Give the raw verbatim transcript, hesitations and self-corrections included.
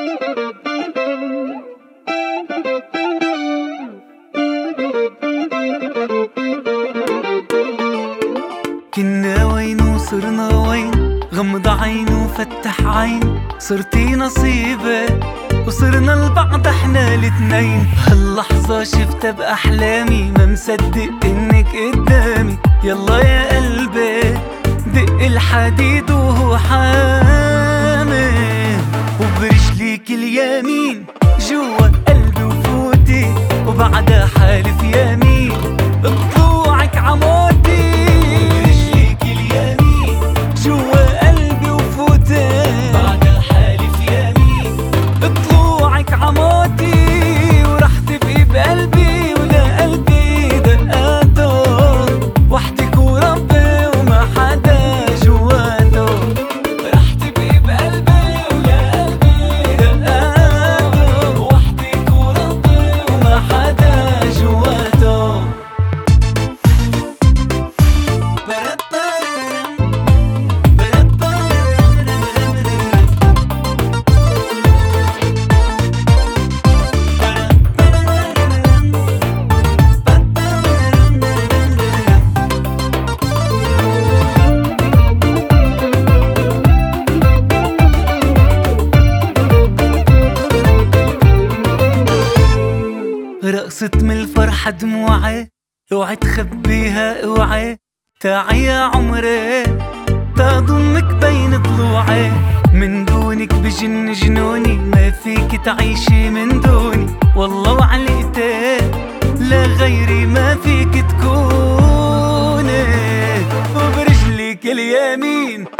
كنا وين وصرنا وين، غمض عين وفتح عين، صرتي نصيبي وصرنا لبعض احنا الاتنين. هاللحظة شفتها بأحلامي، ما مصدق انك قدامي. يلا يا قلبي دق الحديد وهو حامي، وبرجليك اليمين جوا قلبي وفوتي، وبعدها حالف يمين بطلوعك عمودي. برجليك اليمين جوا قلبي وفوتي، بعدها حالف يمين بطلوعك عمودي. ورح تبقي بقلبي ولا قلبي دقاته، وحدك وربي وما حدا جواته. رح تبقي بقلبي ولا قلبي دقاته، وحدك وربي وما حدا جواته. رقصت من الفرحة دموعي، اوعي تخبيها اوعي. تعي يا عمري تضمك بين ضلوعي، من دونك بجن جنوني، ما فيك تعيشي من دوني. والله وعلقتي لا غيري ما فيك تكوني. وبرجليك اليمين